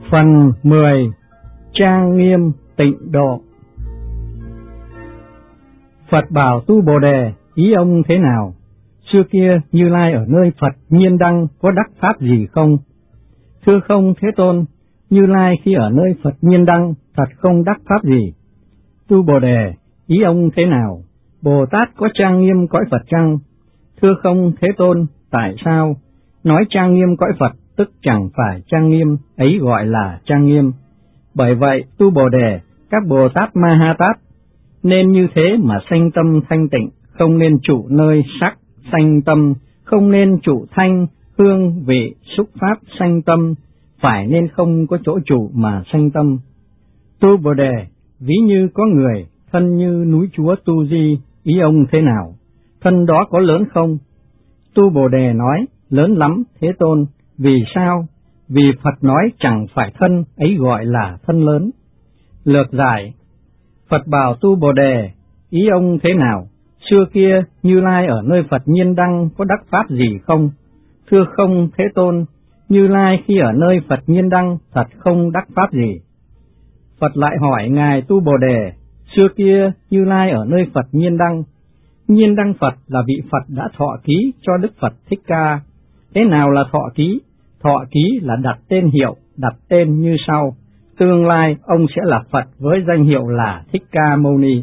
Phần 10. Trang nghiêm tịnh độ. Phật bảo Tu Bồ Đề, ý ông thế nào? Xưa kia Như Lai ở nơi Phật Nhiên Đăng có đắc pháp gì không? Thưa không Thế Tôn, Như Lai khi ở nơi Phật Nhiên Đăng thật không đắc pháp gì. Tu Bồ Đề, ý ông thế nào? Bồ Tát có trang nghiêm cõi Phật chăng? Thưa không Thế Tôn, tại sao? Nói trang nghiêm cõi Phật tức chẳng phải trang nghiêm, ấy gọi là trang nghiêm. Bởi vậy, Tu Bồ Đề, các Bồ Tát Ma Ha Tát, nên như thế mà sanh tâm thanh tịnh, không nên trụ nơi sắc, sanh tâm, không nên trụ thanh, hương, vị, xúc pháp, sanh tâm, phải nên không có chỗ trụ mà sanh tâm. Tu Bồ Đề, ví như có người, thân như núi Chúa Tu Di, ý ông thế nào? Thân đó có lớn không? Tu Bồ Đề nói, lớn lắm, Thế Tôn. Vì sao? Vì Phật nói chẳng phải thân, ấy gọi là thân lớn. Lược giải. Phật bảo Tu Bồ Đề, ý ông thế nào? Xưa kia Như Lai ở nơi Phật Nhiên Đăng có đắc pháp gì không? Thưa không Thế Tôn, Như Lai khi ở nơi Phật Nhiên Đăng thật không đắc pháp gì. Phật lại hỏi Ngài Tu Bồ Đề, xưa kia Như Lai ở nơi Phật Nhiên Đăng. Nhiên Đăng Phật là vị Phật đã thọ ký cho Đức Phật Thích Ca. Thế nào là thọ ký? Thọ ký là đặt tên hiệu, đặt tên như sau. Tương lai ông sẽ là Phật với danh hiệu là Thích Ca Mâu Ni.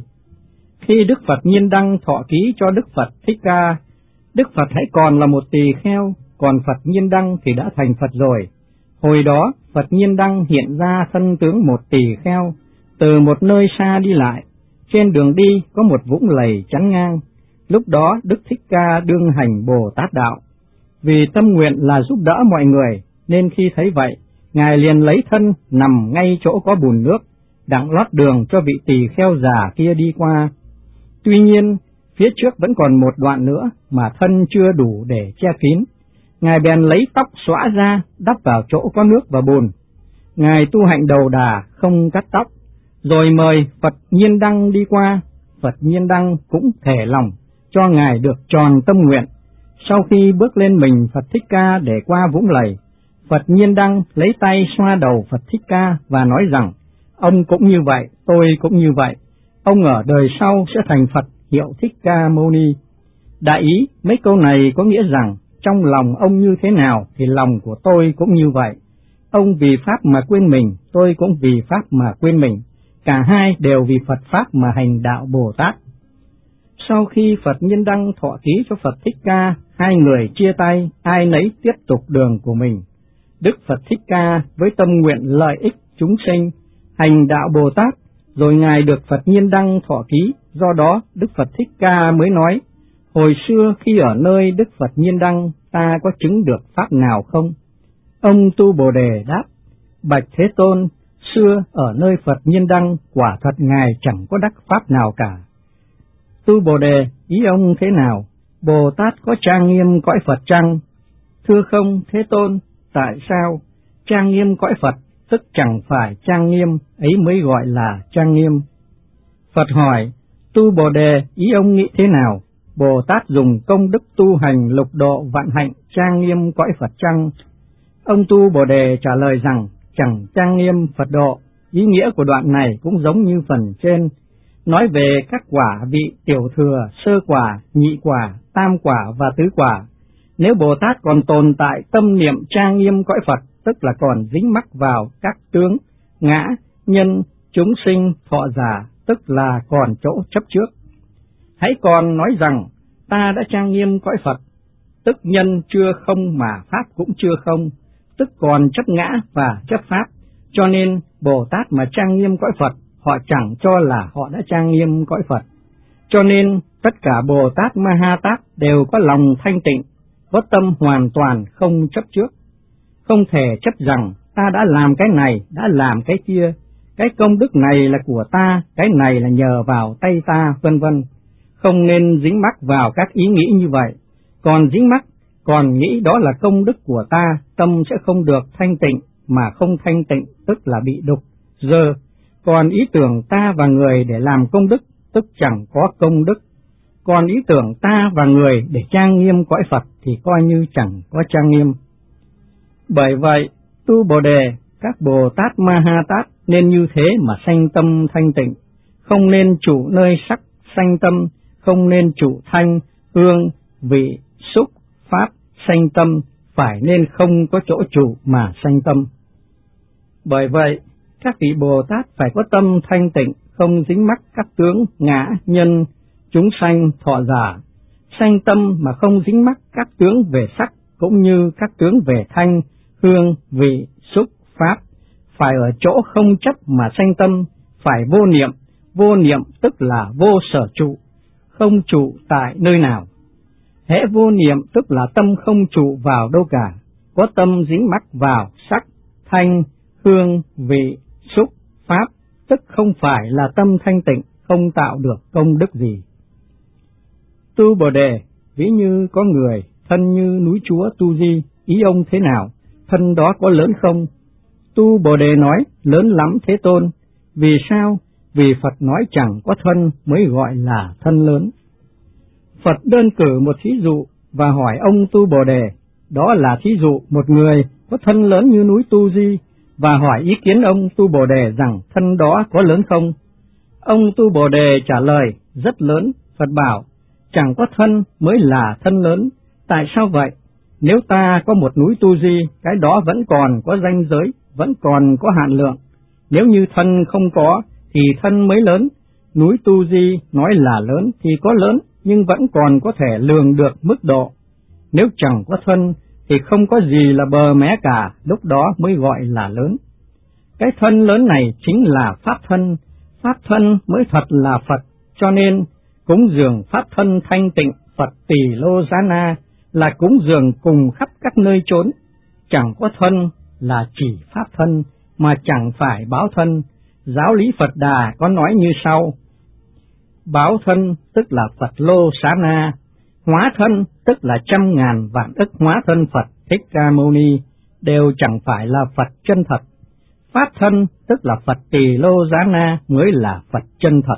Khi Đức Phật Nhiên Đăng thọ ký cho Đức Phật Thích Ca, Đức Phật hãy còn là một tỳ kheo, còn Phật Nhiên Đăng thì đã thành Phật rồi. Hồi đó, Phật Nhiên Đăng hiện ra thân tướng một tỳ kheo, từ một nơi xa đi lại. Trên đường đi có một vũng lầy chắn ngang. Lúc đó Đức Thích Ca đương hành Bồ Tát Đạo. Vì tâm nguyện là giúp đỡ mọi người, nên khi thấy vậy, Ngài liền lấy thân nằm ngay chỗ có bùn nước, đặng lót đường cho vị tỳ kheo già kia đi qua. Tuy nhiên, phía trước vẫn còn một đoạn nữa mà thân chưa đủ để che kín. Ngài bèn lấy tóc xõa ra, đắp vào chỗ có nước và bùn. Ngài tu hạnh đầu đà, không cắt tóc, rồi mời Phật Nhiên Đăng đi qua. Phật Nhiên Đăng cũng thể lòng, cho Ngài được tròn tâm nguyện. Sau khi bước lên mình Phật Thích Ca để qua vũng lầy, Phật Nhiên Đăng lấy tay xoa đầu Phật Thích Ca và nói rằng, ông cũng như vậy, tôi cũng như vậy, ông ở đời sau sẽ thành Phật hiệu Thích Ca Mâu Ni. Đại ý, mấy câu này có nghĩa rằng, trong lòng ông như thế nào thì lòng của tôi cũng như vậy. Ông vì Pháp mà quên mình, tôi cũng vì Pháp mà quên mình. Cả hai đều vì Phật Pháp mà hành đạo Bồ Tát. Sau khi Phật Nhiên Đăng thọ ký cho Phật Thích Ca, hai người chia tay, ai nấy tiếp tục đường của mình. Đức Phật Thích Ca với tâm nguyện lợi ích chúng sinh, hành đạo Bồ Tát, rồi Ngài được Phật Nhiên Đăng thọ ký, do đó Đức Phật Thích Ca mới nói, hồi xưa khi ở nơi Đức Phật Nhiên Đăng, ta có chứng được pháp nào không? Ông Tu Bồ Đề đáp, bạch Thế Tôn, xưa ở nơi Phật Nhiên Đăng, quả thật Ngài chẳng có đắc pháp nào cả. Tu Bồ Đề, ý ông thế nào? Bồ Tát có trang nghiêm cõi Phật chăng? Thưa không Thế Tôn, tại sao? Trang nghiêm cõi Phật tức chẳng phải trang nghiêm, ấy mới gọi là trang nghiêm. Phật hỏi, Tu Bồ Đề, ý ông nghĩ thế nào? Bồ Tát dùng công đức tu hành lục độ vạn hạnh trang nghiêm cõi Phật chăng? Ông Tu Bồ Đề trả lời rằng, chẳng trang nghiêm Phật độ. Ý nghĩa của đoạn này cũng giống như phần trên, nói về các quả vị tiểu thừa, sơ quả, nhị quả, tam quả và tứ quả. Nếu Bồ Tát còn tồn tại tâm niệm trang nghiêm cõi Phật, tức là còn dính mắc vào các tướng, ngã, nhân, chúng sinh, thọ giả, tức là còn chỗ chấp trước. Hãy còn nói rằng, ta đã trang nghiêm cõi Phật, tức nhân chưa không mà Pháp cũng chưa không, tức còn chấp ngã và chấp Pháp, cho nên Bồ Tát mà trang nghiêm cõi Phật, họ chẳng cho là họ đã trang nghiêm cõi Phật. Cho nên tất cả Bồ Tát Ma Ha Tát đều có lòng thanh tịnh, có tâm hoàn toàn không chấp trước. Không thể chấp rằng ta đã làm cái này, đã làm cái kia, cái công đức này là của ta, cái này là nhờ vào tay ta, vân vân. Không nên dính mắc vào các ý nghĩ như vậy. Còn dính mắc, còn nghĩ đó là công đức của ta, tâm sẽ không được thanh tịnh, mà không thanh tịnh tức là bị đục, dơ. Còn ý tưởng ta và người để làm công đức, tức chẳng có công đức. Còn ý tưởng ta và người để trang nghiêm cõi Phật thì coi như chẳng có trang nghiêm. Bởi vậy, Tu Bồ Đề, Các Bồ Tát Ma Ha Tát nên như thế mà sanh tâm thanh tịnh, không nên trụ nơi sắc sanh tâm, không nên trụ thanh, hương, vị, xúc, pháp sanh tâm, phải nên không có chỗ trụ mà sanh tâm. Bởi vậy, các vị Bồ Tát phải có tâm thanh tịnh, không dính mắc các tướng ngã, nhân, chúng sanh, thọ giả, sanh tâm mà không dính mắc các tướng về sắc, cũng như các tướng về thanh, hương, vị, xúc, pháp, phải ở chỗ không chấp mà sanh tâm, phải vô niệm tức là vô sở trụ, không trụ tại nơi nào. Hễ vô niệm tức là tâm không trụ vào đâu cả, có tâm dính mắc vào sắc, thanh, hương, vị, xúc, pháp, tức không phải là tâm thanh tịnh, không tạo được công đức gì. Tu Bồ Đề, ví như có người, thân như núi Chúa Tu Di, ý ông thế nào, thân đó có lớn không? Tu Bồ Đề nói, lớn lắm Thế Tôn. Vì sao? Vì Phật nói chẳng có thân mới gọi là thân lớn. Phật đơn cử một thí dụ và hỏi ông Tu Bồ Đề, đó là thí dụ một người có thân lớn như núi Tu Di, và hỏi ý kiến ông Tu Bồ Đề rằng thân đó có lớn không? Ông Tu Bồ Đề trả lời, rất lớn. Phật bảo, chẳng có thân mới là thân lớn. Tại sao vậy? Nếu ta có một núi Tu Di, cái đó vẫn còn có ranh giới, vẫn còn có hạn lượng. Nếu như thân không có, thì thân mới lớn. Núi Tu Di nói là lớn thì có lớn, nhưng vẫn còn có thể lường được mức độ. Nếu chẳng có thân, thì không có gì là bờ mé cả, lúc đó mới gọi là lớn. Cái thân lớn này chính là Pháp thân mới thật là Phật, cho nên cúng dường Pháp thân thanh tịnh Phật Tỳ Lô Giá Na là cúng dường cùng khắp các nơi chốn. Chẳng có thân là chỉ Pháp thân, mà chẳng phải báo thân. Giáo lý Phật Đà có nói như sau: báo thân tức là Phật Lô Xá Na, hóa thân tức là 100.000 vạn ức hóa thân Phật Thích Ca Mâu Ni, đều chẳng phải là Phật chân thật. Pháp thân tức là Phật Tỳ Lô Giá Na mới là Phật chân thật.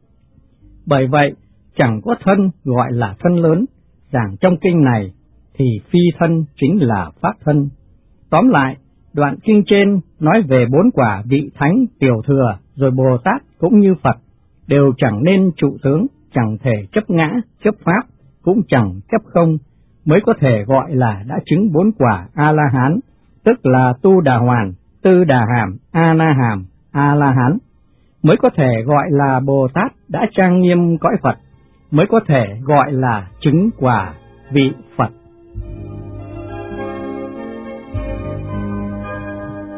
Bởi vậy, chẳng có thân gọi là thân lớn. Giảng trong kinh này thì phi thân chính là Pháp thân. Tóm lại, đoạn kinh trên nói về 4 quả vị thánh tiểu thừa, rồi Bồ Tát cũng như Phật, đều chẳng nên trụ tướng, chẳng thể chấp ngã, chấp pháp, cũng chẳng chấp không, mới có thể gọi là đã chứng 4 quả A-la-hán, tức là Tu Đà Hoàn, Tư Đà Hàm, A-na Hàm, A-la-hán, mới có thể gọi là Bồ Tát đã trang nghiêm cõi Phật, mới có thể gọi là chứng quả vị Phật.